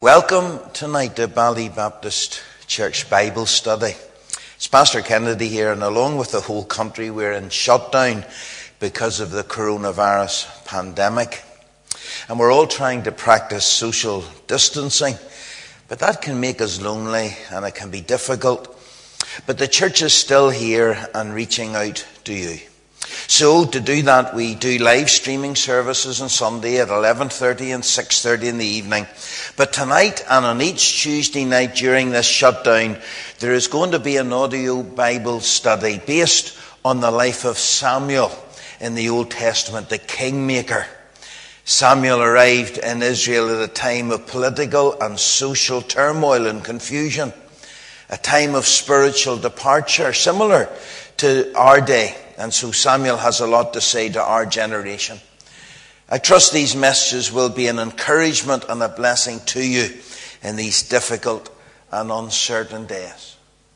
Welcome tonight to Bally Baptist Church Bible Study. It's Pastor Kennedy here, and along with the whole country, we're in shutdown because of the coronavirus pandemic. And we're all trying to practice social distancing, but that can make us lonely and it can be difficult. But the church is still here and reaching out to you. So to do that, we do live streaming services on Sunday at 11:30 and 6:30 in the evening. But tonight and on each Tuesday night during this shutdown, there is going to be an audio Bible study based on the life of Samuel in the Old Testament, the kingmaker. Samuel arrived in Israel at a time of political and social turmoil and confusion, a time of spiritual departure, similar to our day. And so Samuel has a lot to say to our generation. I trust these messages will be an encouragement and a blessing to you in these difficult and uncertain days.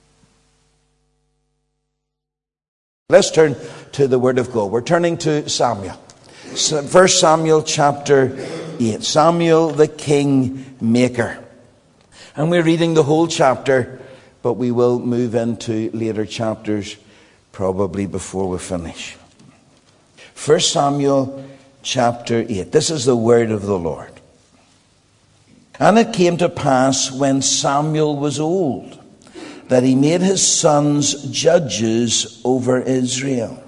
Let's turn to the Word of God. We're turning to Samuel. 1 Samuel chapter 8. Samuel the kingmaker. And we're reading the whole chapter, but we will move into later chapters probably before we finish. 1 Samuel chapter 8. This is the word of the Lord. And it came to pass when Samuel was old, that he made his sons judges over Israel.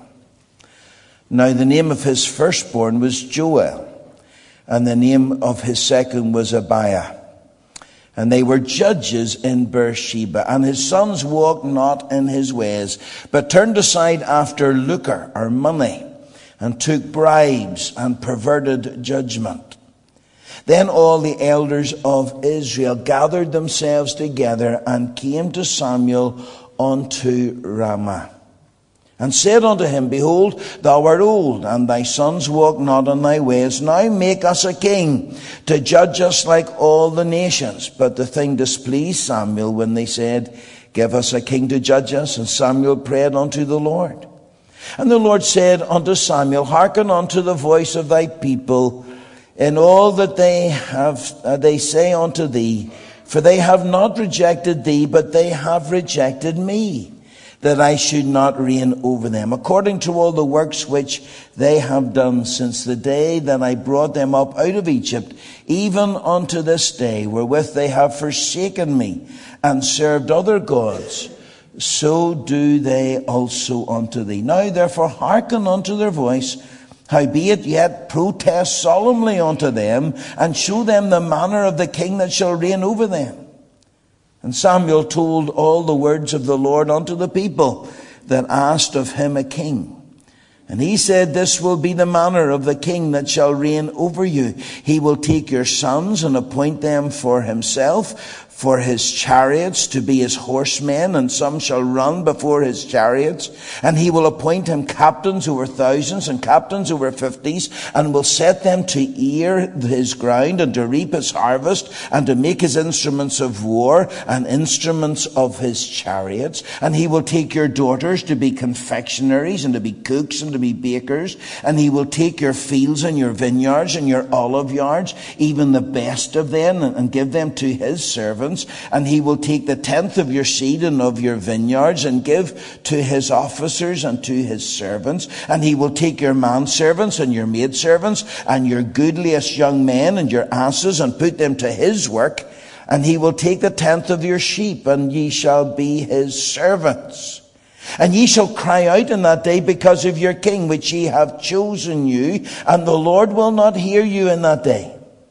Now the name of his firstborn was Joel, and the name of his second was Abiah. And they were judges in Beersheba. And his sons walked not in his ways, but turned aside after lucre, or money, and took bribes and perverted judgment. Then all the elders of Israel gathered themselves together and came to Samuel unto Ramah, and said unto him, Behold, thou art old, and thy sons walk not in thy ways. Now make us a king to judge us like all the nations. But the thing displeased Samuel when they said, Give us a king to judge us. And Samuel prayed unto the Lord. And the Lord said unto Samuel, Hearken unto the voice of thy people in all that they say unto thee. For they have not rejected thee, but they have rejected me, that I should not reign over them, according to all the works which they have done since the day that I brought them up out of Egypt, even unto this day, wherewith they have forsaken me, and served other gods. So do they also unto thee. Now therefore hearken unto their voice, howbeit yet protest solemnly unto them, and show them the manner of the king that shall reign over them. And Samuel told all the words of the Lord unto the people that asked of him a king. And he said, This will be the manner of the king that shall reign over you. He will take your sons and appoint them for himself, for his chariots to be his horsemen, and some shall run before his chariots. And he will appoint him captains over thousands and captains over 50s, and will set them to ear his ground and to reap his harvest, and to make his instruments of war and instruments of his chariots. And he will take your daughters to be confectionaries and to be cooks and to be bakers. And he will take your fields and your vineyards and your olive yards, even the best of them, and give them to his servants. And he will take the tenth of your seed and of your vineyards, and give to his officers and to his servants. And he will take your manservants and your maidservants and your goodliest young men and your asses, and put them to his work. And he will take the tenth of your sheep, and ye shall be his servants. And ye shall cry out in that day because of your king, which ye have chosen you, and the Lord will not hear you in that day.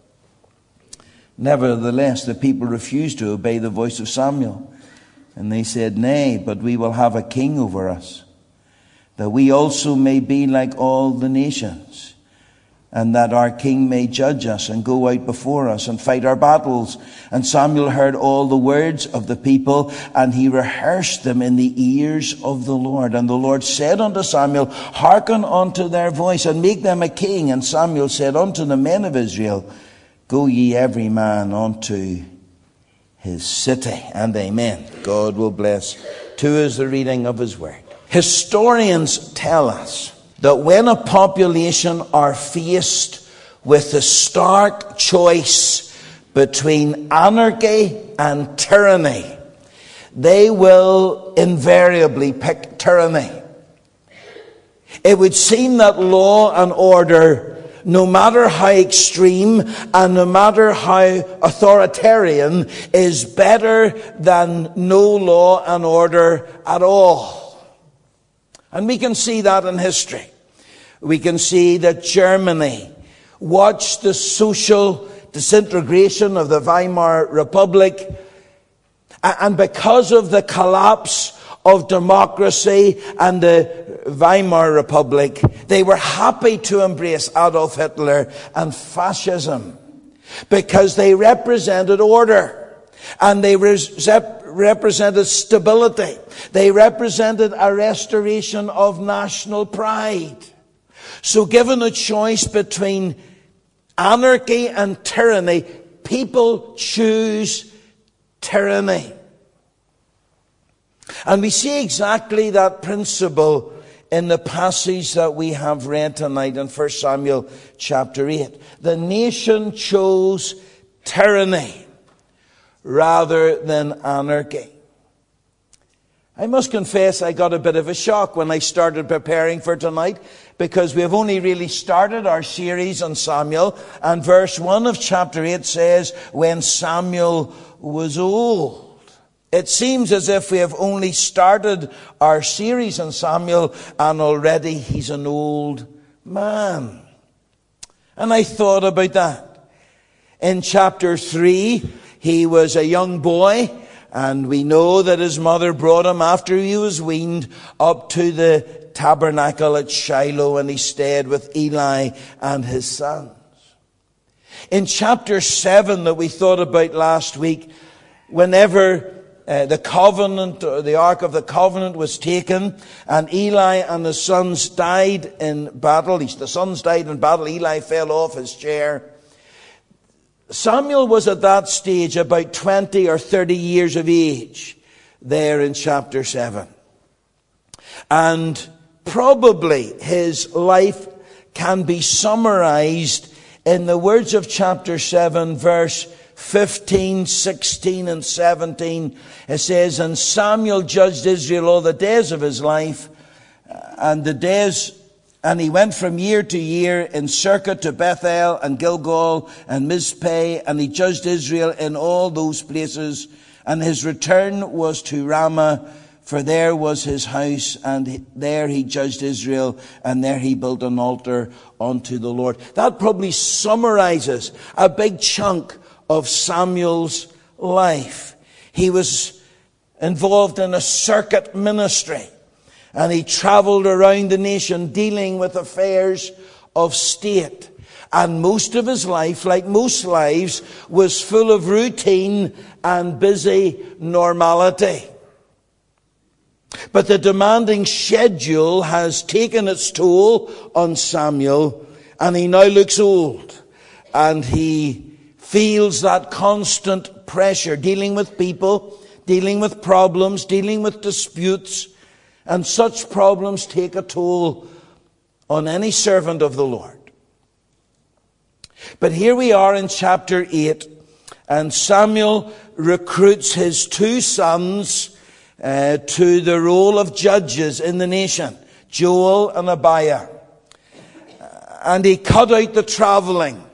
Nevertheless, the people refused to obey the voice of Samuel. And they said, Nay, but we will have a king over us, that we also may be like all the nations, and that our king may judge us and go out before us and fight our battles. And Samuel heard all the words of the people, and he rehearsed them in the ears of the Lord. And the Lord said unto Samuel, Hearken unto their voice, and make them a king. And Samuel said unto the men of Israel, Go ye every man unto his city. And amen. God will bless to us the reading of his word. Historians tell us that when a population are faced with the stark choice between anarchy and tyranny, they will invariably pick tyranny. It would seem that law and order, no matter how extreme and no matter how authoritarian, is better than no law and order at all. And we can see that in history. We can see that Germany watched the social disintegration of the Weimar Republic, and because of the collapse of democracy and the Weimar Republic, they were happy to embrace Adolf Hitler and fascism because they represented order and they represented stability. They represented a restoration of national pride. So given a choice between anarchy and tyranny, people choose tyranny. And we see exactly that principle in the passage that we have read tonight in 1 Samuel chapter 8. The nation chose tyranny rather than anarchy. I must confess I got a bit of a shock when I started preparing for tonight, because we have only really started our series on Samuel, and verse 1 of chapter 8 says, when Samuel was old. It seems as if we have only started our series on Samuel and already he's an old man. And I thought about that. In chapter 3, he was a young boy, and we know that his mother brought him after he was weaned up to the tabernacle at Shiloh, and he stayed with Eli and his sons. In chapter 7 that we thought about last week, whenever the covenant, or the Ark of the Covenant, was taken, and Eli and his sons died in battle. The sons died in battle. Eli fell off his chair. Samuel was at that stage about 20 or 30 years of age there in chapter 7. And probably his life can be summarized in the words of chapter 7, verse 15, 16, and 17. It says, and Samuel judged Israel all the days of his life, and he went from year to year in circuit to Bethel and Gilgal and Mizpeh, and he judged Israel in all those places. And his return was to Ramah, for there was his house, and there he judged Israel, and there he built an altar unto the Lord. That probably summarizes a big chunk of Samuel's life. He was involved in a circuit ministry, and he traveled around the nation dealing with affairs of state. And most of his life, like most lives, was full of routine and busy normality. But the demanding schedule has taken its toll on Samuel, and he now looks old, and he feels that constant pressure, dealing with people, dealing with problems, dealing with disputes, and such problems take a toll on any servant of the Lord. But here we are in chapter 8, and Samuel recruits his two sons to the role of judges in the nation, Joel and Abiah. And he cut out the traveling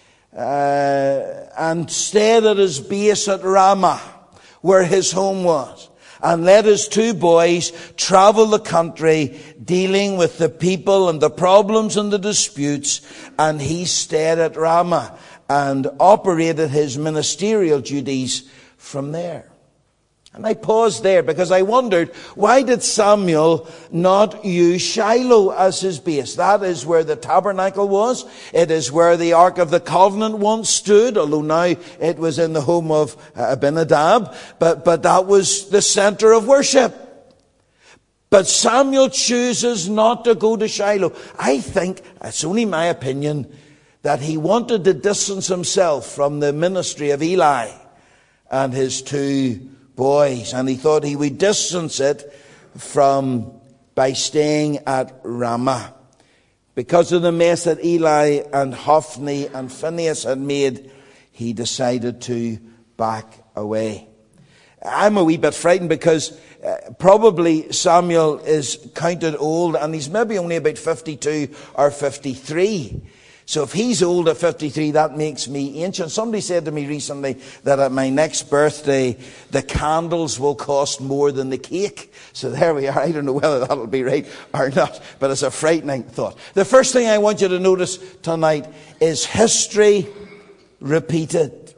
and stayed at his base at Ramah, where his home was, and let his two boys travel the country dealing with the people and the problems and the disputes, and he stayed at Ramah and operated his ministerial duties from there. And I paused there because I wondered, why did Samuel not use Shiloh as his base? That is where the tabernacle was. It is where the Ark of the Covenant once stood, although now it was in the home of Abinadab. But that was the center of worship. But Samuel chooses not to go to Shiloh. I think, it's only my opinion, that he wanted to distance himself from the ministry of Eli and his two boys, and he thought he would distance it by staying at Ramah, because of the mess that Eli and Hophni and Phinehas had made. he decided to back away. I'm a wee bit frightened because probably Samuel is counted old, and he's maybe only about 52 or 53. So if he's old at 53, that makes me ancient. Somebody said to me recently that at my next birthday, the candles will cost more than the cake. So there we are. I don't know whether that'll be right or not, but it's a frightening thought. The first thing I want you to notice tonight is history repeated.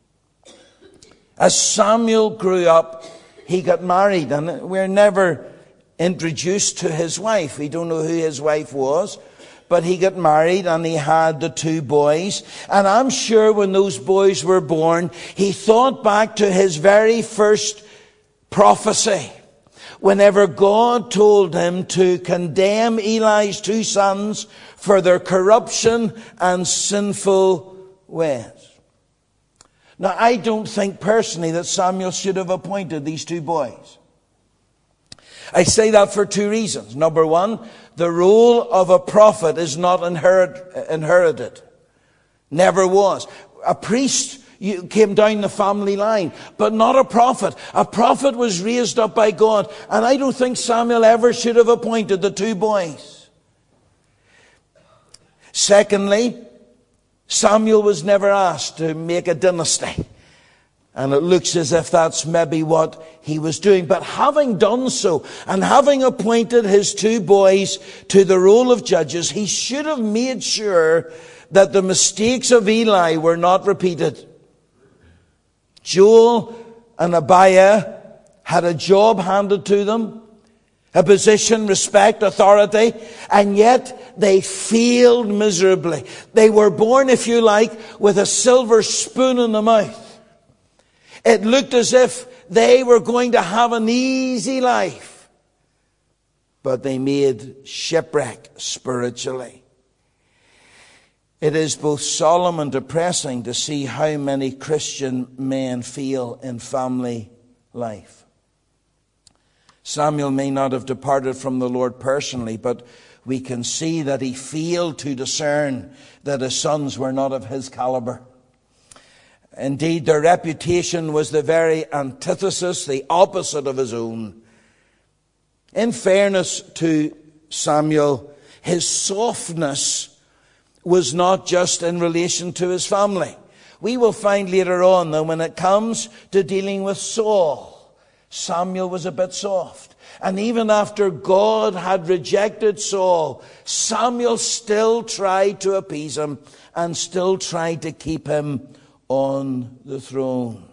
As Samuel grew up, he got married, and we're never introduced to his wife. We don't know who his wife was. But he got married and he had the 2 boys. And I'm sure when those boys were born, he thought back to his very first prophecy. Whenever God told him to condemn Eli's 2 sons for their corruption and sinful ways. Now, I don't think personally that Samuel should have appointed these 2 boys. I say that for 2 reasons. Number one, the role of a prophet is not inherited. Never was. A priest came down the family line, but not a prophet. A prophet was raised up by God, and I don't think Samuel ever should have appointed the 2 boys. Secondly, Samuel was never asked to make a dynasty. And it looks as if that's maybe what he was doing. But having done so, and having appointed his 2 boys to the role of judges, he should have made sure that the mistakes of Eli were not repeated. Joel and Abiah had a job handed to them, a position, respect, authority, and yet they failed miserably. They were born, if you like, with a silver spoon in the mouth. It looked as if they were going to have an easy life, but they made shipwreck spiritually. It is both solemn and depressing to see how many Christian men fail in family life. Samuel may not have departed from the Lord personally, but we can see that he failed to discern that his sons were not of his caliber. Indeed, their reputation was the very antithesis, the opposite of his own. In fairness to Samuel, his softness was not just in relation to his family. We will find later on that when it comes to dealing with Saul, Samuel was a bit soft. And even after God had rejected Saul, Samuel still tried to appease him and still tried to keep him on the throne.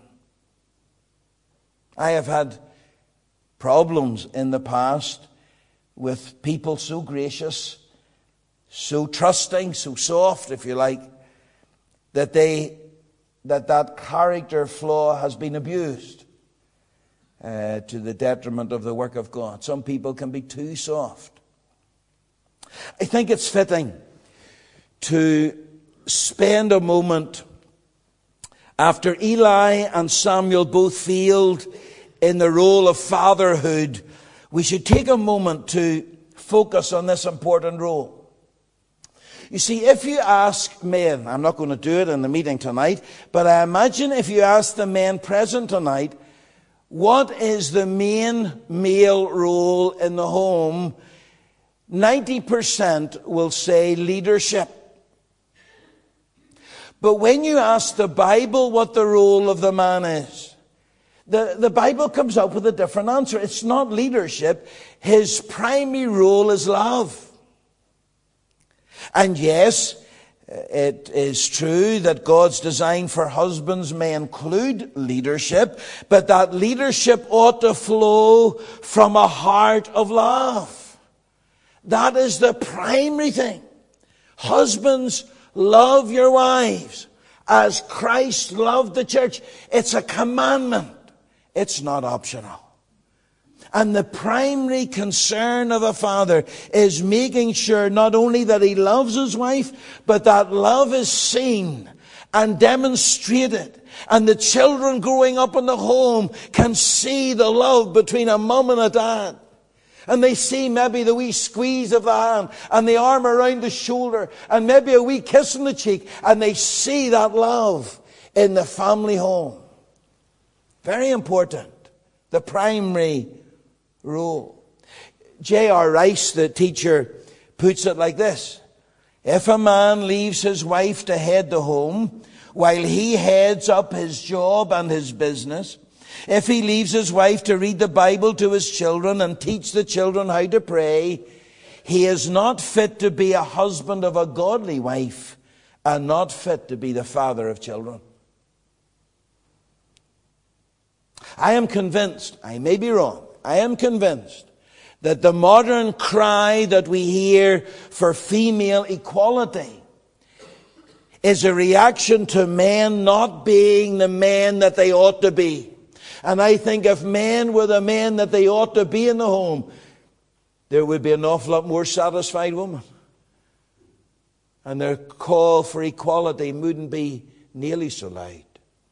I have had problems in the past with people so gracious, so trusting, so soft, if you like, that character flaw has been abused to the detriment of the work of God. Some people can be too soft. I think it's fitting to spend a moment after Eli and Samuel both failed in the role of fatherhood. We should take a moment to focus on this important role. You see, if you ask men, I'm not going to do it in the meeting tonight, but I imagine if you ask the men present tonight, what is the main male role in the home? 90% will say leadership. But when you ask the Bible what the role of the man is, the Bible comes up with a different answer. It's not leadership. His primary role is love. And yes, it is true that God's design for husbands may include leadership, but that leadership ought to flow from a heart of love. That is the primary thing. Husbands, love your wives as Christ loved the church. It's a commandment. It's not optional. And the primary concern of a father is making sure not only that he loves his wife, but that love is seen and demonstrated. And the children growing up in the home can see the love between a mum and a dad. And they see maybe the wee squeeze of the hand and the arm around the shoulder and maybe a wee kiss on the cheek. And they see that love in the family home. Very important. The primary role. J.R. Rice, the teacher, puts it like this. If a man leaves his wife to head the home, while he heads up his job and his business, if he leaves his wife to read the Bible to his children and teach the children how to pray, he is not fit to be a husband of a godly wife and not fit to be the father of children. I am convinced, I may be wrong, I am convinced that the modern cry that we hear for female equality is a reaction to men not being the men that they ought to be. And I think if men were the men that they ought to be in the home, there would be an awful lot more satisfied women. And their call for equality wouldn't be nearly so loud.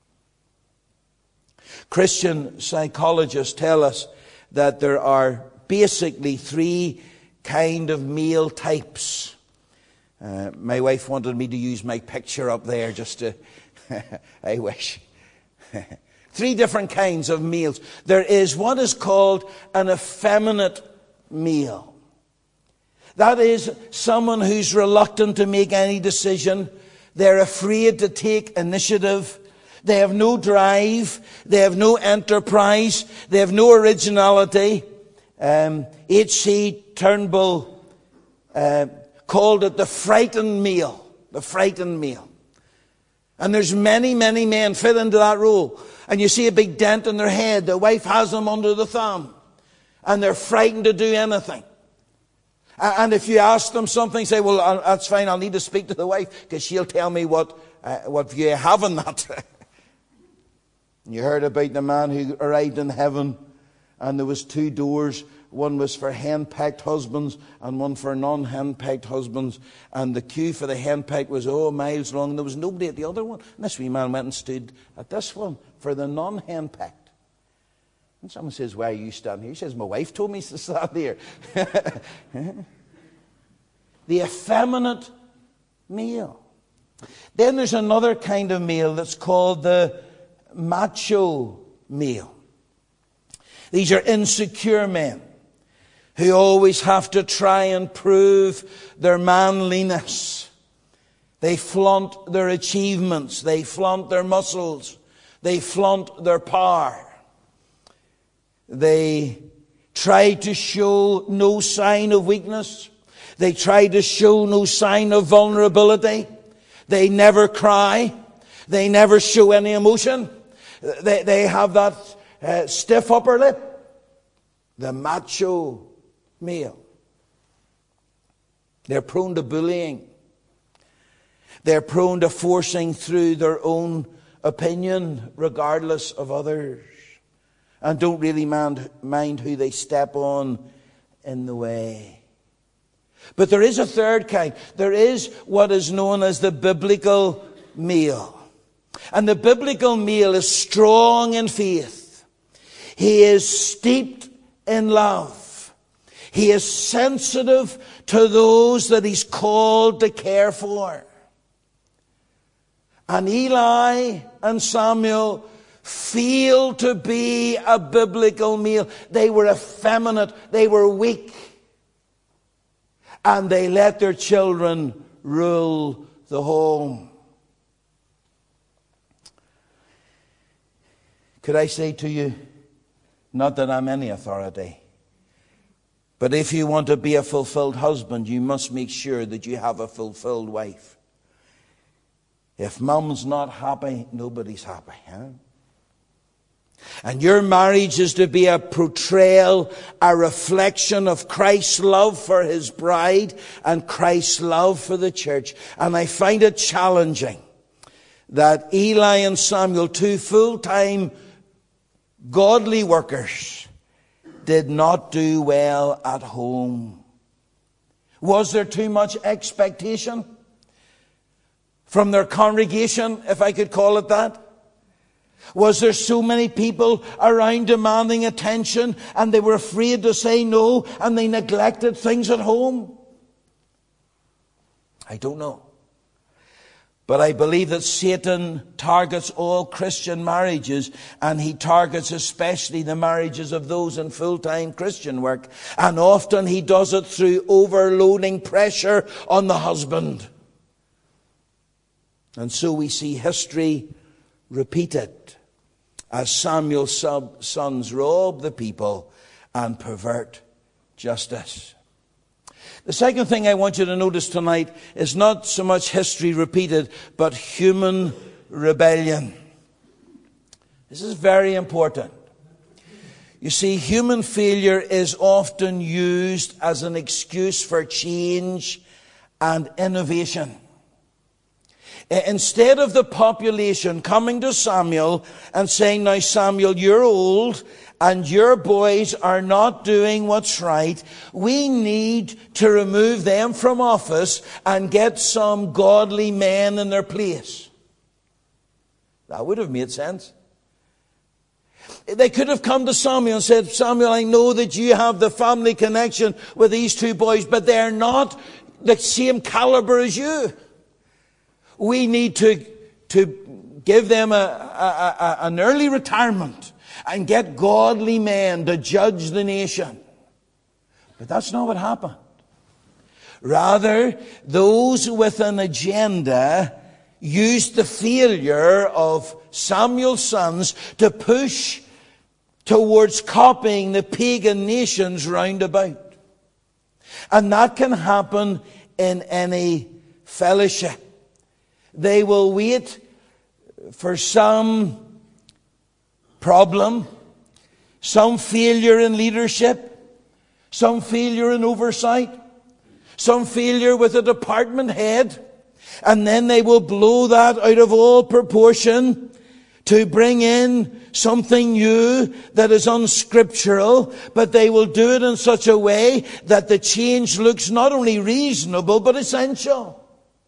Christian psychologists tell us that there are basically three kind of male types. My wife wanted me to use my picture up there just to... I wish. Three different kinds of males. There is what is called an effeminate male. That is someone who's reluctant to make any decision. They're afraid to take initiative. They have no drive. They have no enterprise. They have no originality. H.C. Turnbull called it the frightened male. The frightened male. And there's many, many men fit into that role. And you see a big dent in their head. The wife has them under the thumb. And they're frightened to do anything. And if you ask them something, say, well, that's fine, I'll need to speak to the wife, because she'll tell me what view I have on that. You heard about the man who arrived in heaven, and there was two doors. One was for hen-pecked husbands, and one for non-hen-pecked husbands. And the queue for the hen-pecked was, miles long, and there was nobody at the other one. And this wee man went and stood at this one for the non-hen-pecked. And someone says, why are you standing here? He says, my wife told me to stand here. The effeminate male. Then there's another kind of male that's called the macho male. These are insecure men who always have to try and prove their manliness. They flaunt their achievements. They flaunt their muscles. They flaunt their power. They try to show no sign of weakness. They try to show no sign of vulnerability. They never cry. They never show any emotion. They have that stiff upper lip. The macho male. They're prone to bullying. They're prone to forcing through their own opinion regardless of others. And don't really mind who they step on in the way. But there is a third kind. There is what is known as the biblical male. And the biblical male is strong in faith. He is steeped in love. He is sensitive to those that he's called to care for. And Eli and Samuel failed to be a biblical male. They were effeminate. They were weak. And they let their children rule the home. Could I say to you, not that I'm any authority, but if you want to be a fulfilled husband, you must make sure that you have a fulfilled wife. If mum's not happy, nobody's happy. Huh? And your marriage is to be a portrayal, a reflection of Christ's love for his bride and Christ's love for the church. And I find it challenging that Eli and Samuel, two full-time godly workers, did not do well at home. Was there too much expectation from their congregation, if I could call it that? Was there so many people around demanding attention and they were afraid to say no and they neglected things at home? I don't know. But I believe that Satan targets all Christian marriages, and he targets especially the marriages of those in full-time Christian work. And often he does it through overloading pressure on the husband. And so we see history repeated as Samuel's sons rob the people and pervert justice. The second thing I want you to notice tonight is not so much history repeated, but human rebellion. This is very important. You see, human failure is often used as an excuse for change and innovation. Instead of the population coming to Samuel and saying, "Now Samuel, you're old and your boys are not doing what's right. We need to remove them from office and get some godly men in their place." That would have made sense. They could have come to Samuel and said, "Samuel, I know that you have the family connection with these two boys, but they're not the same caliber as you. We need to give them an early retirement and get godly men to judge the nation." But that's not what happened. Rather, those with an agenda used the failure of Samuel's sons to push towards copying the pagan nations round about. And that can happen in any fellowship. They will wait for some problem, some failure in leadership, some failure in oversight, some failure with a department head, and then they will blow that out of all proportion to bring in something new that is unscriptural, but they will do it in such a way that the change looks not only reasonable but essential.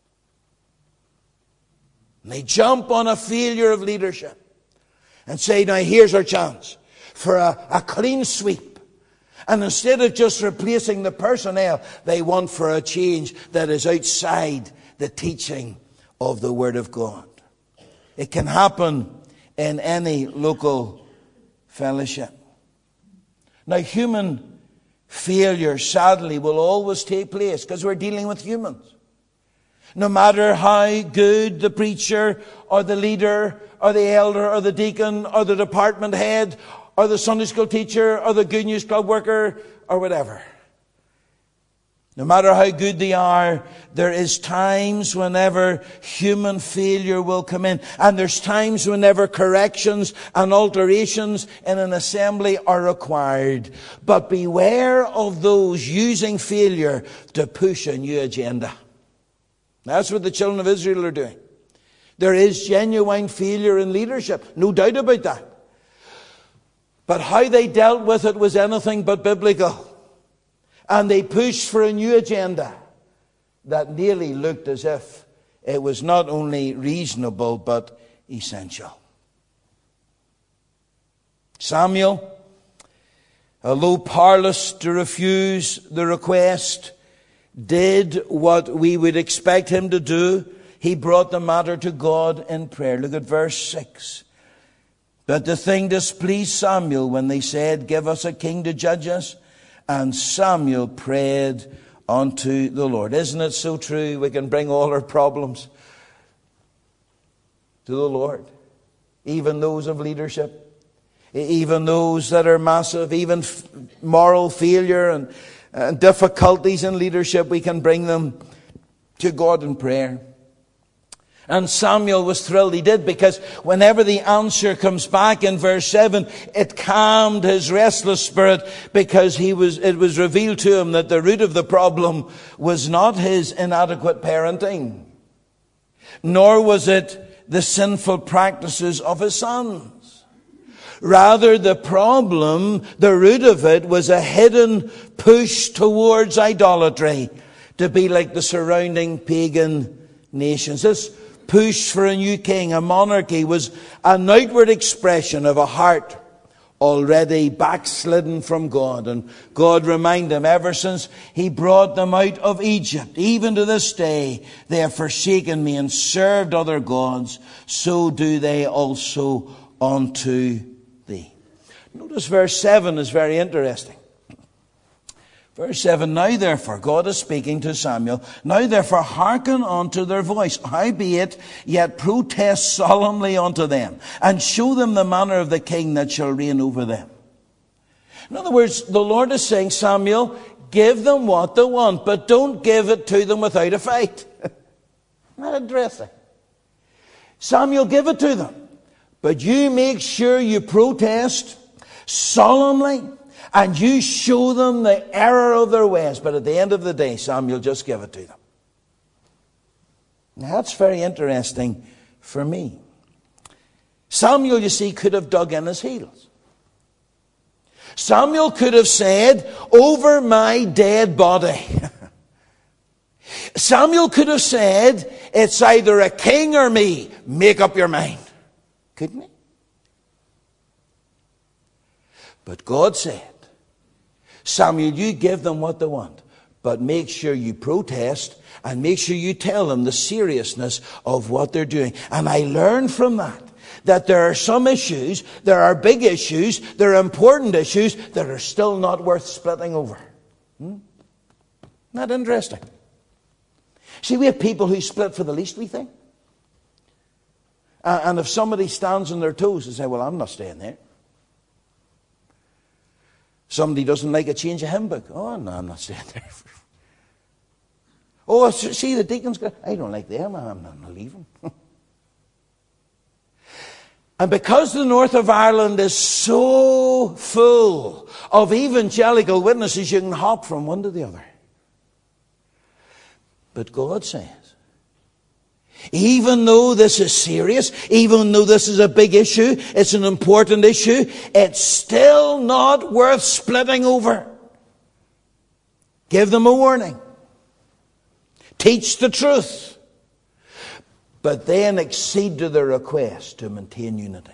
And they jump on a failure of leadership and say, "Now here's our chance for a clean sweep." And instead of just replacing the personnel, they want for a change that is outside the teaching of the Word of God. It can happen in any local fellowship. Now, human failure, sadly, will always take place because we're dealing with humans. No matter how good the preacher or the leader or the elder or the deacon or the department head or the Sunday school teacher or the Good News Club worker or whatever. No matter how good they are, there is times whenever human failure will come in. And there's times whenever corrections and alterations in an assembly are required. But beware of those using failure to push a new agenda. That's what the children of Israel are doing. There is genuine failure in leadership, no doubt about that. But how they dealt with it was anything but biblical. And they pushed for a new agenda that nearly looked as if it was not only reasonable but essential. Samuel, although powerless to refuse the request, did what we would expect him to do. He brought the matter to God in prayer. Look at verse 6. But the thing displeased Samuel when they said, "Give us a king to judge us." And Samuel prayed unto the Lord. Isn't it so true? We can bring all our problems to the Lord. Even those of leadership. Even those that are massive. Even moral failure and difficulties in leadership, we can bring them to God in prayer. And Samuel was thrilled he did, because whenever the answer comes back in verse 7, it calmed his restless spirit, because it was revealed to him that the root of the problem was not his inadequate parenting, nor was it the sinful practices of his sons. Rather, the problem, the root of it, was a hidden push towards idolatry, to be like the surrounding pagan nations. This push for a new king, a monarchy, was an outward expression of a heart already backslidden from God. And God reminded them, ever since He brought them out of Egypt, even to this day, they have forsaken me and served other gods. So do they also unto thee. Notice verse 7 is very interesting. Verse 7, now therefore, God is speaking to Samuel, now therefore hearken unto their voice, howbeit yet protest solemnly unto them, and show them the manner of the king that shall reign over them. In other words, the Lord is saying, Samuel, give them what they want, but don't give it to them without a fight. Not interesting. Samuel, give it to them, but you make sure you protest solemnly, and you show them the error of their ways. But at the end of the day, Samuel, just give it to them. Now, that's very interesting for me. Samuel, you see, could have dug in his heels. Samuel could have said, over my dead body. Samuel could have said, it's either a king or me. Make up your mind. Couldn't he? But God said, Samuel, you give them what they want, but make sure you protest and make sure you tell them the seriousness of what they're doing. And I learned from that there are some issues, there are big issues, there are important issues that are still not worth splitting over. Not interesting. See, we have people who split for the least wee thing. And if somebody stands on their toes and say, well, I'm not staying there. Somebody doesn't like a change of hymn book. Oh, no, I'm not staying there. Oh, see, the deacons go, I don't like them. I'm not leaving. And because the north of Ireland is so full of evangelical witnesses, you can hop from one to the other. But God says, even though this is serious, even though this is a big issue, it's an important issue, it's still not worth splitting over. Give them a warning. Teach the truth. But then accede to their request to maintain unity.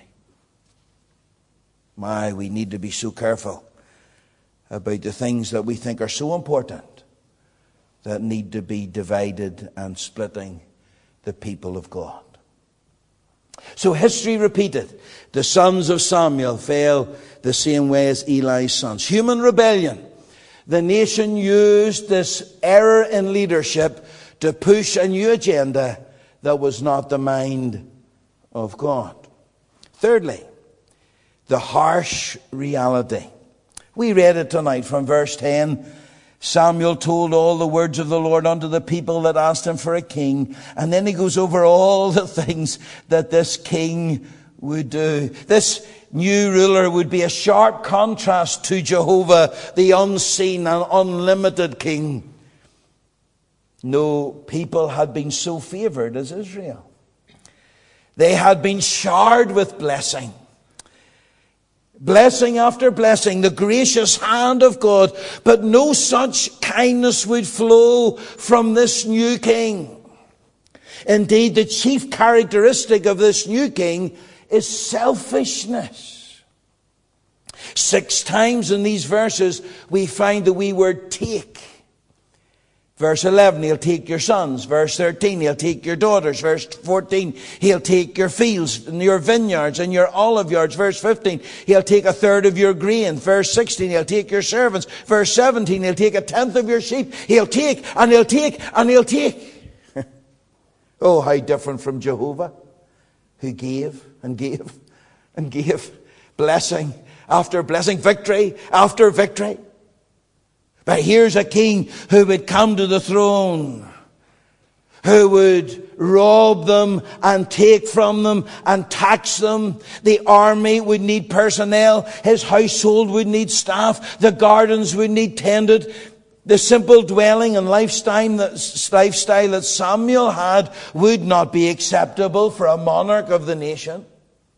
We need to be so careful about the things that we think are so important that need to be divided and splitting the people of God. So history repeated. The sons of Samuel fell the same way as Eli's sons. Human rebellion. The nation used this error in leadership to push a new agenda that was not the mind of God. Thirdly, the harsh reality. We read it tonight from verse 10. Samuel told all the words of the Lord unto the people that asked him for a king. And then he goes over all the things that this king would do. This new ruler would be a sharp contrast to Jehovah, the unseen and unlimited king. No people had been so favored as Israel. They had been showered with blessing. Blessing after blessing, the gracious hand of God. But no such kindness would flow from this new king. Indeed, the chief characteristic of this new king is selfishness. 6 times in these verses we find the wee word take. Verse 11, he'll take your sons. Verse 13, he'll take your daughters. Verse 14, he'll take your fields and your vineyards and your olive yards. Verse 15, he'll take 1/3 of your grain. Verse 16, he'll take your servants. Verse 17, he'll take 1/10 of your sheep. He'll take and he'll take and he'll take. Oh, how different from Jehovah, who gave and gave and gave. Blessing after blessing, victory after victory. But here's a king who would come to the throne, who would rob them and take from them and tax them. The army would need personnel. His household would need staff. The gardens would need tended. The simple dwelling and lifestyle that Samuel had would not be acceptable for a monarch of the nation.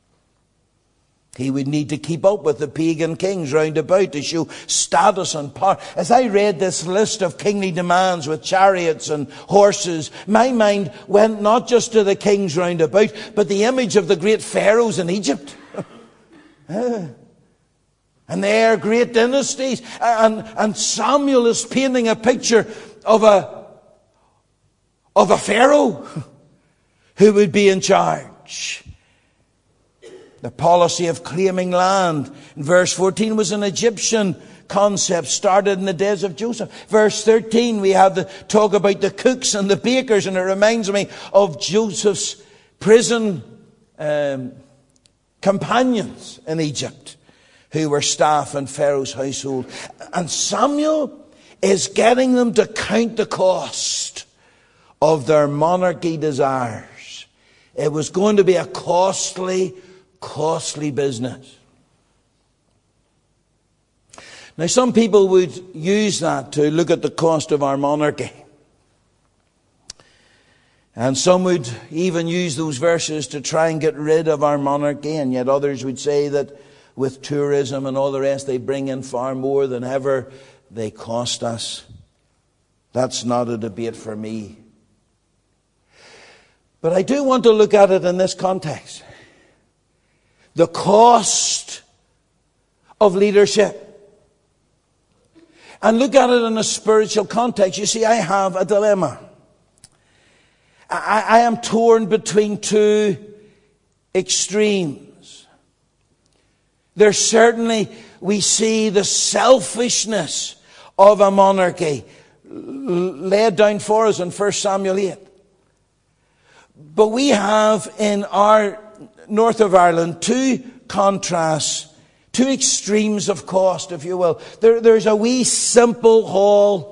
He would need to keep up with the pagan kings round about to show status and power. As I read this list of kingly demands with chariots and horses, my mind went not just to the kings round about, but the image of the great pharaohs in Egypt. And they are great dynasties. And Samuel is painting a picture of a Pharaoh who would be in charge. The policy of claiming land in verse 14 was an Egyptian concept started in the days of Joseph. Verse 13, we have the talk about the cooks and the bakers, and it reminds me of Joseph's prison companions in Egypt who were staff in Pharaoh's household. And Samuel is getting them to count the cost of their monarchy desires. It was going to be a costly business. Now, some people would use that to look at the cost of our monarchy. And some would even use those verses to try and get rid of our monarchy. And yet others would say that with tourism and all the rest, they bring in far more than ever they cost us. That's not a debate for me. But I do want to look at it in this context. The cost of leadership. And look at it in a spiritual context. You see, I have a dilemma. I am torn between two extremes. There's certainly, we see the selfishness of a monarchy laid down for us in 1 Samuel 8. But we have in our north of Ireland two contrasts, two extremes of cost, if you will. There's a wee simple hall.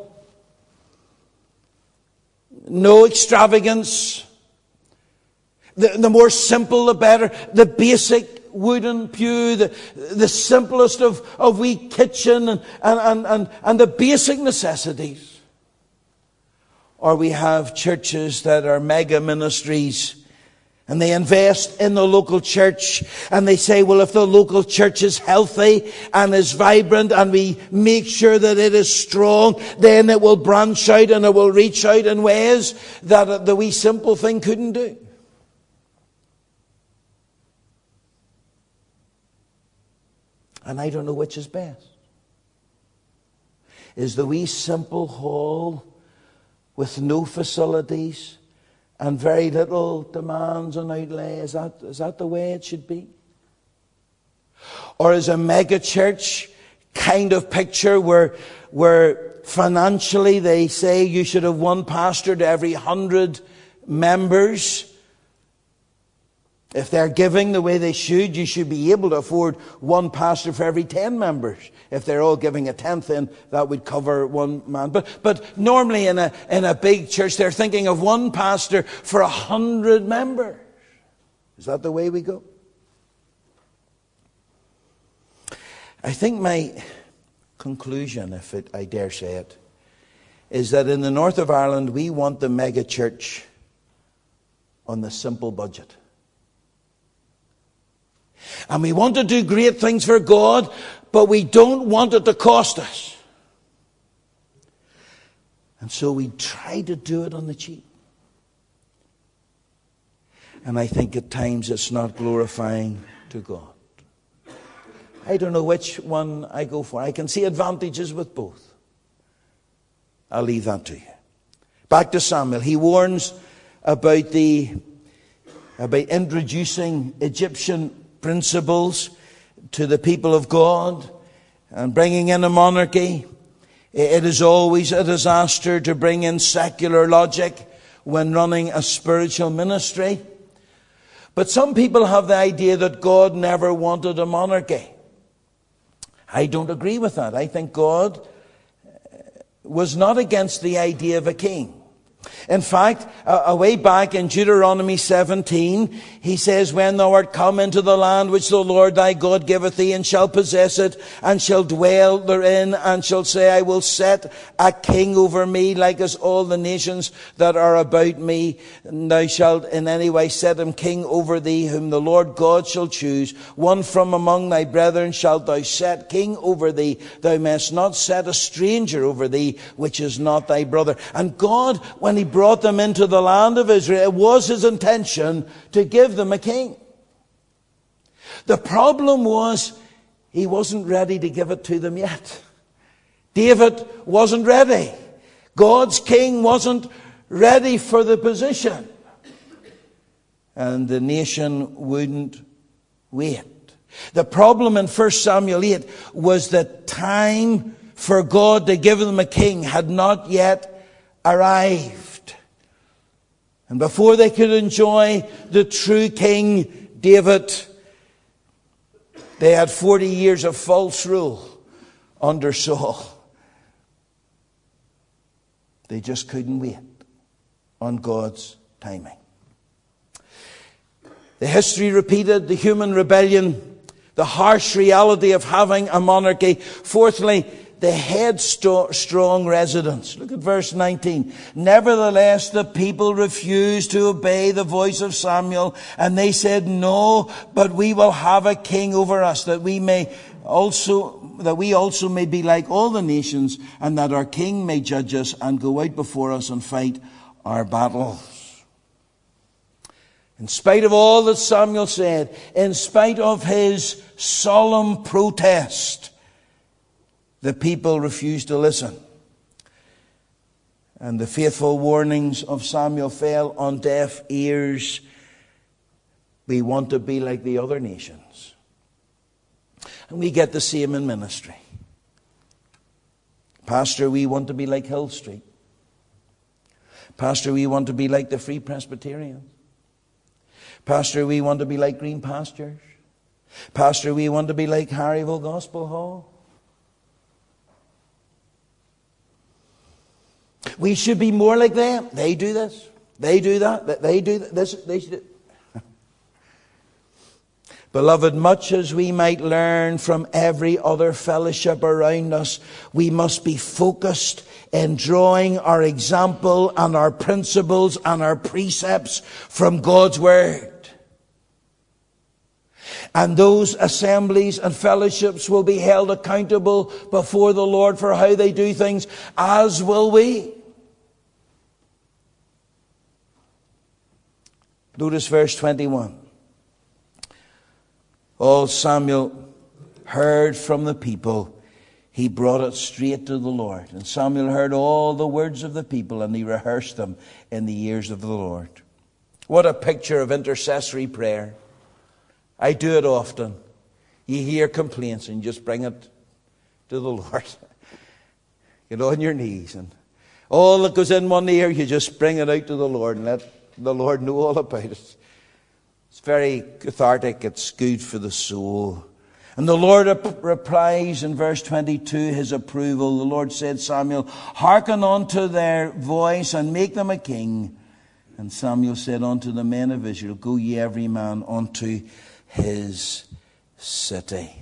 No extravagance. The more simple, the better. The basic wooden pew, the simplest of wee kitchen and the basic necessities. Or we have churches that are mega ministries, and they invest in the local church, and they say, well, if the local church is healthy and is vibrant and we make sure that it is strong, then it will branch out and it will reach out in ways that the wee simple thing couldn't do. And I don't know which is best. Is the wee simple hall with no facilities and very little demands on outlay, is that the way it should be? Or is a mega church kind of picture where financially they say you should have one pastor to every 100 members? If they're giving the way they should, you should be able to afford one pastor for every 10 members. If they're all giving a tenth, then that would cover one man. But normally in a big church, they're thinking of one pastor for 100 members. Is that the way we go? I think my conclusion, I dare say it, is that in the north of Ireland, we want the mega church on the simple budget. And we want to do great things for God, but we don't want it to cost us. And so we try to do it on the cheap. And I think at times it's not glorifying to God. I don't know which one I go for. I can see advantages with both. I'll leave that to you. Back to Samuel. He warns about introducing Egyptian principles to the people of God and bringing in a monarchy. It is always a disaster to bring in secular logic when running a spiritual ministry. But some people have the idea that God never wanted a monarchy. I don't agree with that. I think God was not against the idea of a king. In fact, way back in Deuteronomy 17, he says, when thou art come into the land which the Lord thy God giveth thee, and shall possess it, and shall dwell therein, and shall say, I will set a king over me, like as all the nations that are about me. And thou shalt in any way set him king over thee, whom the Lord God shall choose. One from among thy brethren shalt thou set king over thee. Thou mayest not set a stranger over thee, which is not thy brother. And God, when he brought them into the land of Israel, it was his intention to give them a king. The problem was, he wasn't ready to give it to them yet. David wasn't ready. God's king wasn't ready for the position. And the nation wouldn't wait. The problem in 1 Samuel 8 was that time for God to give them a king had not yet arrived. And before they could enjoy the true King David, they had 40 years of false rule under Saul. They just couldn't wait on God's timing. The history repeated, the human rebellion, the harsh reality of having a monarchy. Fourthly, the headstrong residents. Look at verse 19. Nevertheless, the people refused to obey the voice of Samuel, and they said, "No, but we will have a king over us, that we also may be like all the nations, and that our king may judge us and go out before us and fight our battles." In spite of all that Samuel said, in spite of his solemn protest, the people refused to listen. And the faithful warnings of Samuel fell on deaf ears. We want to be like the other nations. And we get the same in ministry. Pastor, we want to be like Hill Street. Pastor, we want to be like the Free Presbyterians. Pastor, we want to be like Green Pastures. Pastor, we want to be like Harryville Gospel Hall. We should be more like them. They do this. They do that. They do this. They should. Beloved, much as we might learn from every other fellowship around us, we must be focused in drawing our example and our principles and our precepts from God's Word. And those assemblies and fellowships will be held accountable before the Lord for how they do things, as will we. Notice verse 21. All Samuel heard from the people, he brought it straight to the Lord. And Samuel heard all the words of the people, and he rehearsed them in the ears of the Lord. What a picture of intercessory prayer. I do it often. You hear complaints and just bring it to the Lord. Get on your knees, and all that goes in one ear, you just bring it out to the Lord and let the Lord know all about it. It's very cathartic. It's good for the soul. And the Lord replies in verse 22 his approval. The Lord said, Samuel, hearken unto their voice and make them a king. And Samuel said unto the men of Israel, go ye every man unto his city.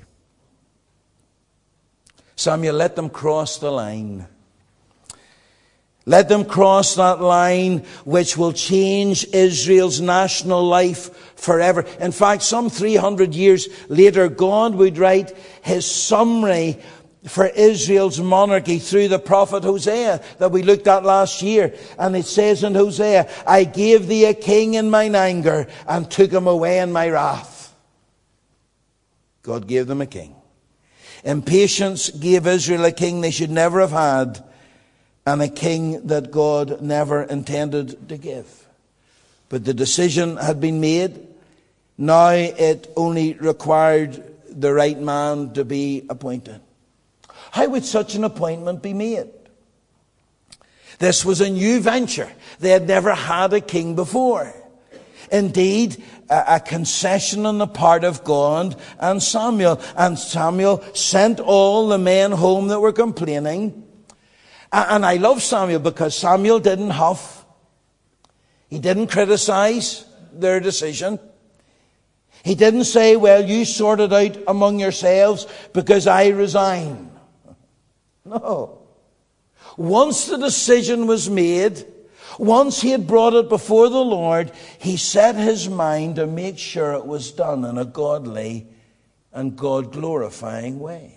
Samuel, let them cross the line. Let them cross that line which will change Israel's national life forever. In fact, some 300 years later, God would write his summary for Israel's monarchy through the prophet Hosea that we looked at last year. And it says in Hosea, I gave thee a king in mine anger and took him away in my wrath. God gave them a king. Impatience gave Israel a king they should never have had, and a king that God never intended to give. But the decision had been made. Now it only required the right man to be appointed. How would such an appointment be made? This was a new venture. They had never had a king before. Indeed, a concession on the part of God and Samuel. And Samuel sent all the men home that were complaining. And I love Samuel because Samuel didn't huff. He didn't criticize their decision. He didn't say, well, you sort it out among yourselves because I resign. No. Once the decision was made, once he had brought it before the Lord, he set his mind to make sure it was done in a godly and God-glorifying way.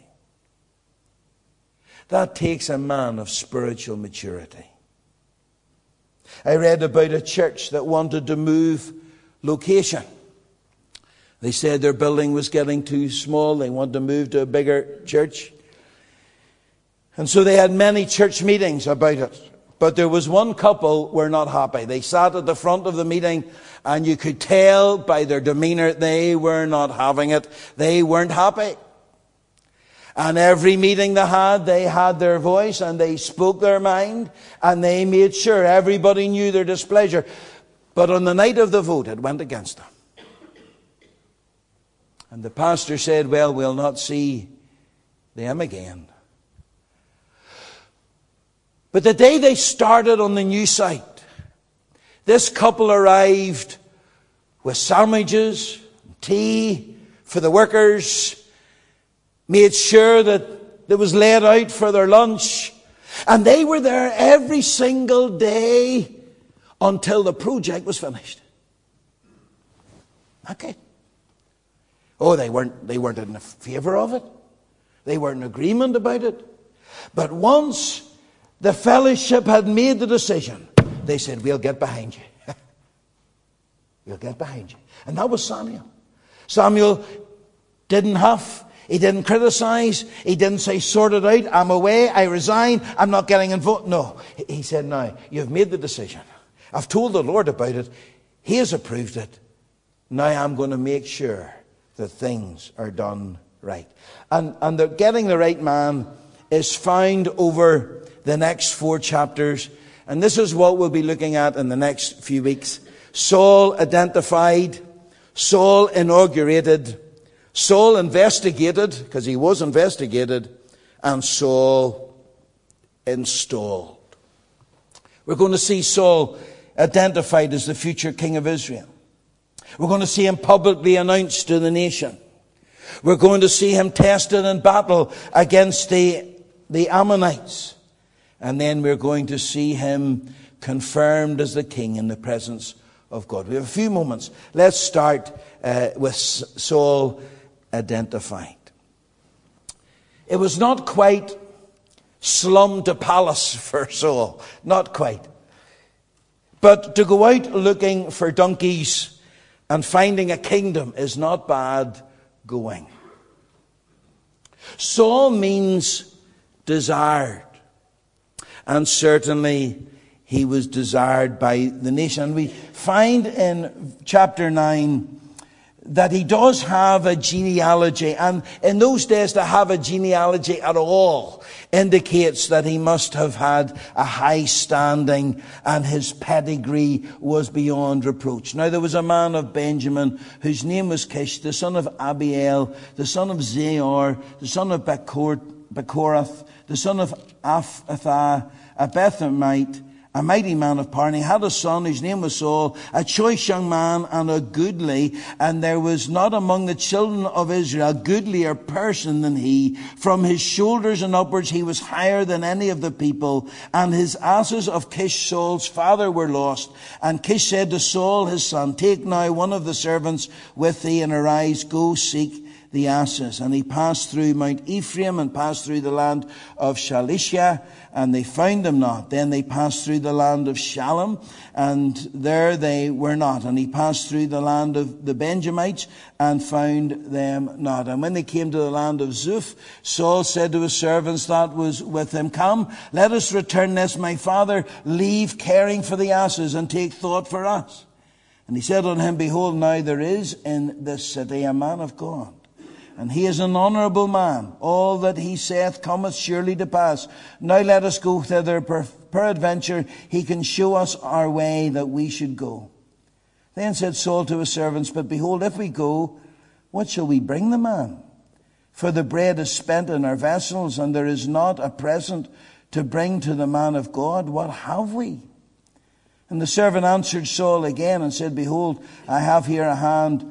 That takes a man of spiritual maturity. I read about a church that wanted to move location. They said their building was getting too small. They wanted to move to a bigger church. And so they had many church meetings about it. But there was one couple were not happy. They sat at the front of the meeting, and you could tell by their demeanor they were not having it. They weren't happy. And every meeting they had their voice, and they spoke their mind, and they made sure everybody knew their displeasure. But on the night of the vote, it went against them. And the pastor said, well, we'll not see them again. But the day they started on the new site, this couple arrived with sandwiches, tea for the workers, made sure that it was laid out for their lunch. And they were there every single day until the project was finished. Okay. Oh, they weren't in favour of it. They weren't in agreement about it. But once the fellowship had made the decision, they said, we'll get behind you. We'll get behind you. And that was Samuel. Samuel he didn't criticize. He didn't say, sort it out. I'm away. I resign. I'm not getting involved. No. He said, now, you've made the decision. I've told the Lord about it. He has approved it. Now I'm going to make sure that things are done right. And getting the right man is found over the next 4 chapters. And this is what we'll be looking at in the next few weeks. Saul identified. Saul inaugurated. Saul investigated, because he was investigated. And Saul installed. We're going to see Saul identified as the future king of Israel. We're going to see him publicly announced to the nation. We're going to see him tested in battle against the Ammonites. And then we're going to see him confirmed as the king in the presence of God. We have a few moments. Let's start with Saul identified. It was not quite slum to palace for Saul. Not quite. But to go out looking for donkeys and finding a kingdom is not bad going. Saul means desired. And certainly he was desired by the nation. We find in chapter 9 that he does have a genealogy. And in those days, to have a genealogy at all indicates that he must have had a high standing and his pedigree was beyond reproach. Now, there was a man of Benjamin whose name was Kish, the son of Abiel, the son of Zeor, the son of Bechorath, the son of Aphathah, a Bethlehemite, a mighty man of power. And he had a son whose name was Saul, a choice young man and a goodly. And there was not among the children of Israel a goodlier person than he. From his shoulders and upwards he was higher than any of the people. And his asses of Kish, Saul's father, were lost. And Kish said to Saul his son, take now one of the servants with thee, and arise, go seek the asses. And he passed through Mount Ephraim and passed through the land of Shalisha, and they found them not. Then they passed through the land of Shalom, and there they were not. And he passed through the land of the Benjamites and found them not. And when they came to the land of Zuph, Saul said to his servants that was with him, come, let us return, lest my father leave caring for the asses and take thought for us. And he said unto him, behold, now there is in this city a man of God, and he is an honourable man. All that he saith cometh surely to pass. Now let us go thither. Peradventure he can show us our way that we should go. Then said Saul to his servants, but behold, if we go, what shall we bring the man? For the bread is spent in our vessels, and there is not a present to bring to the man of God. What have we? And the servant answered Saul again and said, behold, I have here at hand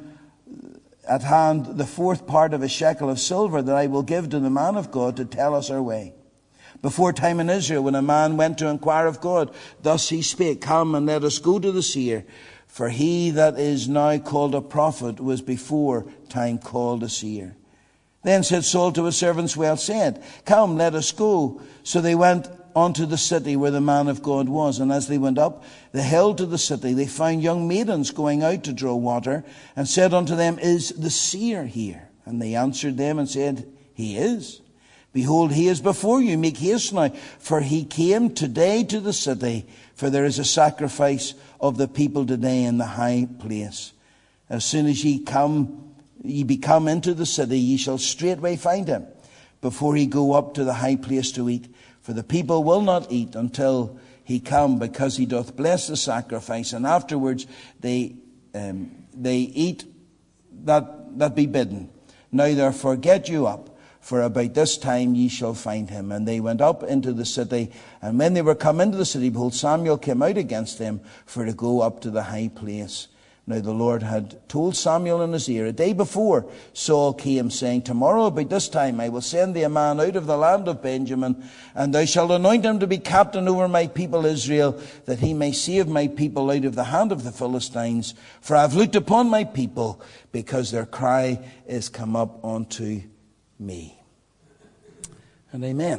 the fourth part of a shekel of silver that I will give to the man of God to tell us our way. Before time in Israel, when a man went to inquire of God, thus he spake, come and let us go to the seer. For he that is now called a prophet was before time called a seer. Then said Saul to his servants, well said, come, let us go. So they went unto the city where the man of God was. And as they went up the hill to the city, they found young maidens going out to draw water, and said unto them, Is the seer here? And they answered them and said, He is. Behold, he is before you. Make haste now, for he came today to the city, for there is a sacrifice of the people today in the high place. As soon as ye be come into the city, ye shall straightway find him, before he go up to the high place to eat. For the people will not eat until he come, because he doth bless the sacrifice, and afterwards they eat that be bidden. Now therefore get you up, for about this time ye shall find him. And they went up into the city, and when they were come into the city, behold, Samuel came out against them for to go up to the high place. Now the Lord had told Samuel in his ear a day before. Saul came, saying, Tomorrow about this time I will send thee a man out of the land of Benjamin, and thou shalt anoint him to be captain over my people Israel, that he may save my people out of the hand of the Philistines. For I have looked upon my people, because their cry is come up unto me. And amen.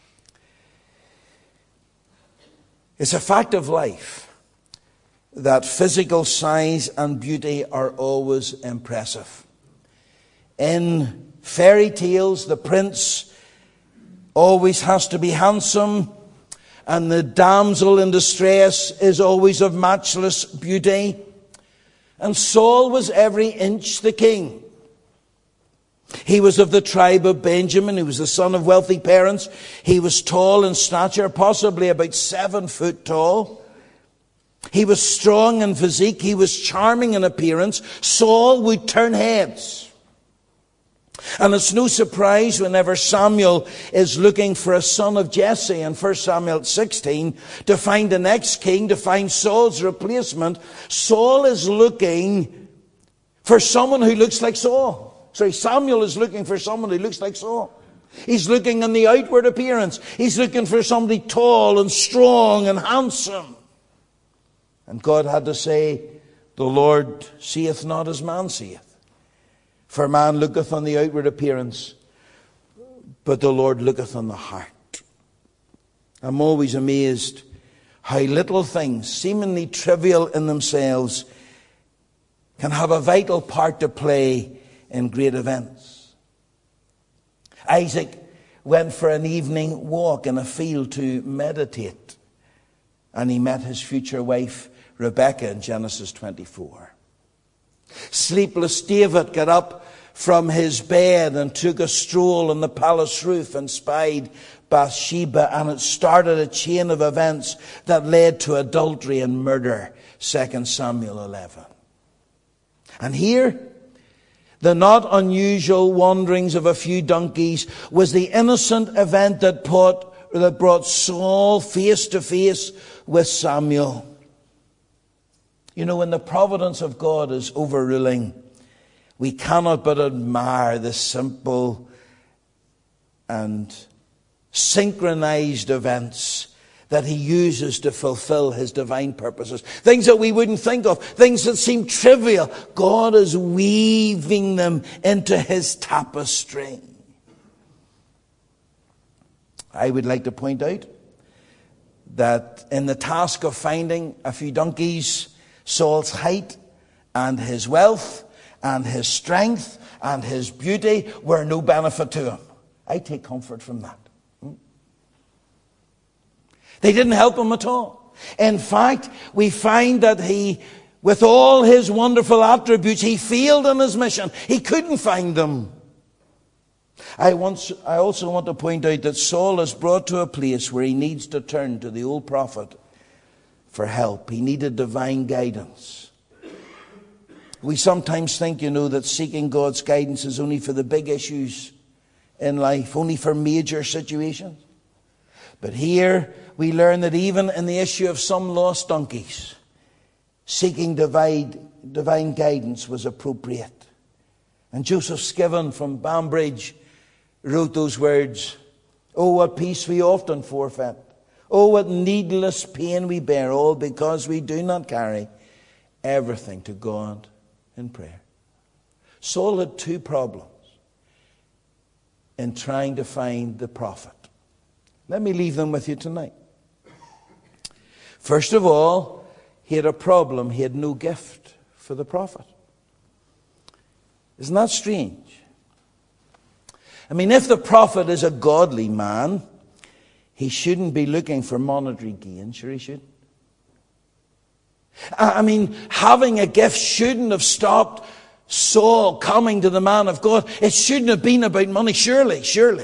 It's a fact of life that physical size and beauty are always impressive. In fairy tales, the prince always has to be handsome, and the damsel in distress is always of matchless beauty. And Saul was every inch the king. He was of the tribe of Benjamin. He was the son of wealthy parents. He was tall in stature, possibly about 7 foot tall. He was strong in physique. He was charming in appearance. Saul would turn heads. And it's no surprise whenever Samuel is looking for a son of Jesse in 1 Samuel 16 to find the next king, to find Saul's replacement. Saul is looking for someone who looks like Saul. Samuel is looking for someone who looks like Saul. He's looking in the outward appearance. He's looking for somebody tall and strong and handsome. And God had to say, the Lord seeth not as man seeth. For man looketh on the outward appearance, but the Lord looketh on the heart. I'm always amazed how little things, seemingly trivial in themselves, can have a vital part to play in great events. Isaac went for an evening walk in a field to meditate, and he met his future wife Rebekah in Genesis 24. Sleepless David got up from his bed and took a stroll on the palace roof and spied Bathsheba, and it started a chain of events that led to adultery and murder, 2 Samuel 11. And here, the not unusual wanderings of a few donkeys was the innocent event that brought Saul face to face with Samuel. You know, when the providence of God is overruling, we cannot but admire the simple and synchronized events that he uses to fulfill his divine purposes. Things that we wouldn't think of, things that seem trivial. God is weaving them into his tapestry. I would like to point out that in the task of finding a few donkeys, Saul's height and his wealth and his strength and his beauty were no benefit to him. I take comfort from that. They didn't help him at all. In fact, we find that he, with all his wonderful attributes, he failed in his mission. He couldn't find them. I also want to point out that Saul is brought to a place where he needs to turn to the old prophet for help. He needed divine guidance. We sometimes think, that seeking God's guidance is only for the big issues in life, only for major situations. But here we learn that even in the issue of some lost donkeys, seeking divine guidance was appropriate. And Joseph Skiven from Banbridge wrote those words, "Oh, what peace we often forfeit. Oh, what needless pain we bear, all because we do not carry everything to God in prayer." Saul had two problems in trying to find the prophet. Let me leave them with you tonight. First of all, he had a problem. He had no gift for the prophet. Isn't that strange? I mean, if the prophet is a godly man, he shouldn't be looking for monetary gain. Sure he should. I mean, having a gift shouldn't have stopped Saul coming to the man of God. It shouldn't have been about money. Surely.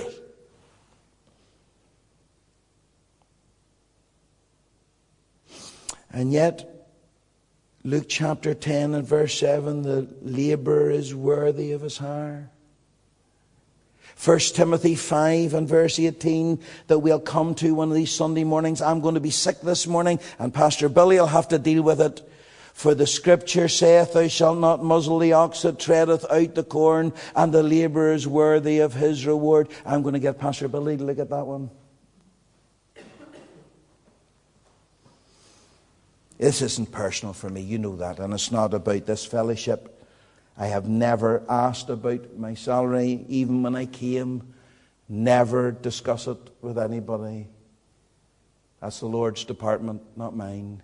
And yet, Luke chapter 10 and verse 7, the laborer is worthy of his hire. 1 Timothy 5 and verse 18 that we'll come to one of these Sunday mornings. I'm going to be sick this morning, and Pastor Billy will have to deal with it. For the scripture saith, thou shalt not muzzle the ox that treadeth out the corn, and the laborer is worthy of his reward. I'm going to get Pastor Billy to look at that one. This isn't personal for me, you know that, and it's not about this fellowship. I have never asked about my salary, even when I came. Never discuss it with anybody. That's the Lord's department, not mine.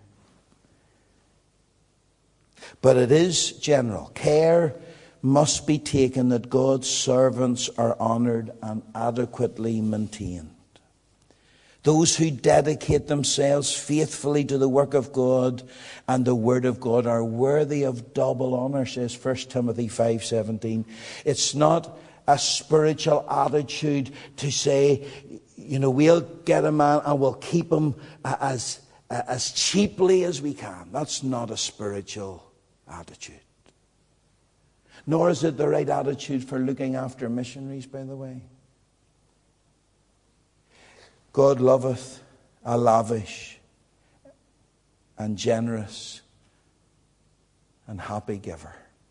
But it is general. Care must be taken that God's servants are honoured and adequately maintained. Those who dedicate themselves faithfully to the work of God and the Word of God are worthy of double honour, says 1 Timothy 5:17. It's not a spiritual attitude to say, we'll get a man and we'll keep him as cheaply as we can. That's not a spiritual attitude. Nor is it the right attitude for looking after missionaries, by the way. God loveth a lavish and generous and happy giver.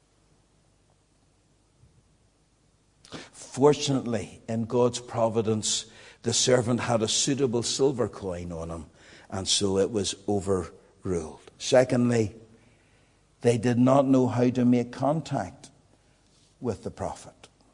Fortunately, in God's providence, the servant had a suitable silver coin on him, and so it was overruled. Secondly, they did not know how to make contact with the prophet.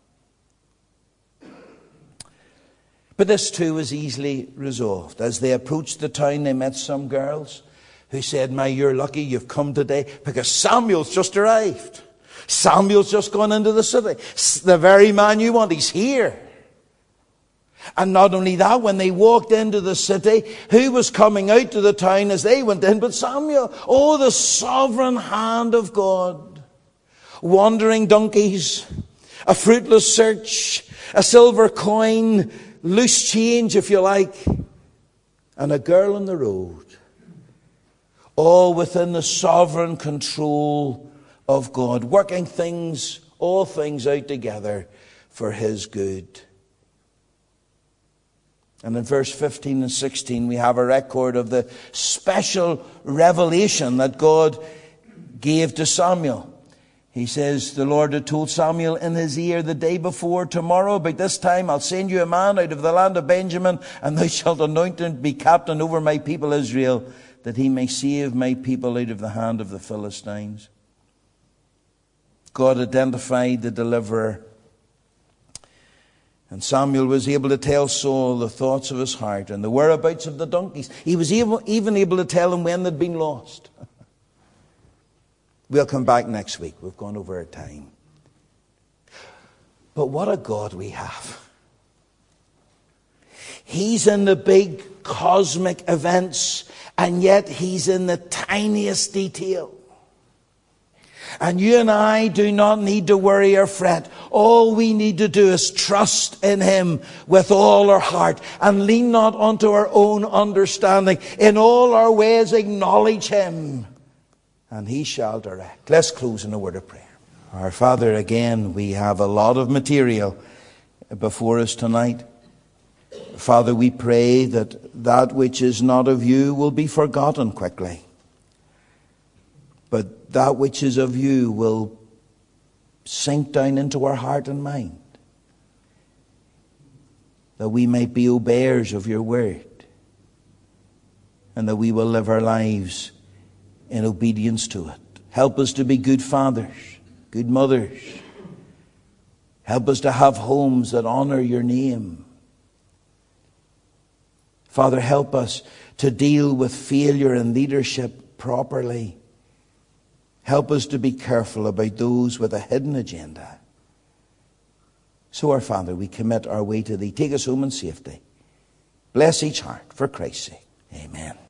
But this too was easily resolved. As they approached the town, they met some girls who said, you're lucky you've come today because Samuel's just arrived. Samuel's just gone into the city. The very man you want, he's here. And not only that, when they walked into the city, who was coming out to the town as they went in but Samuel? Oh, the sovereign hand of God. Wandering donkeys, a fruitless search, a silver coin, loose change, if you like, and a girl on the road. All within the sovereign control of God, working all things out together for His good. And in verse 15 and 16, we have a record of the special revelation that God gave to Samuel. He says, the Lord had told Samuel in his ear the day before, tomorrow about this time I'll send you a man out of the land of Benjamin, and thou shalt anoint him to be captain over my people Israel, that he may save my people out of the hand of the Philistines. God identified the deliverer. And Samuel was able to tell Saul the thoughts of his heart and the whereabouts of the donkeys. He was even able to tell him when they'd been lost. We'll come back next week. We've gone over our time. But what a God we have. He's in the big cosmic events, and yet He's in the tiniest detail. And you and I do not need to worry or fret. All we need to do is trust in Him with all our heart and lean not unto our own understanding. In all our ways acknowledge Him, and He shall direct. Let's close in a word of prayer. Our Father, again, we have a lot of material before us tonight. Father, we pray that which is not of You will be forgotten quickly. But that which is of You will sink down into our heart and mind, that we might be obeyers of Your word, and that we will live our lives in obedience to it. Help us to be good fathers, good mothers. Help us to have homes that honour Your name. Father, help us to deal with failure in leadership properly. Help us to be careful about those with a hidden agenda. So, our Father, we commit our way to Thee. Take us home in safety. Bless each heart for Christ's sake. Amen.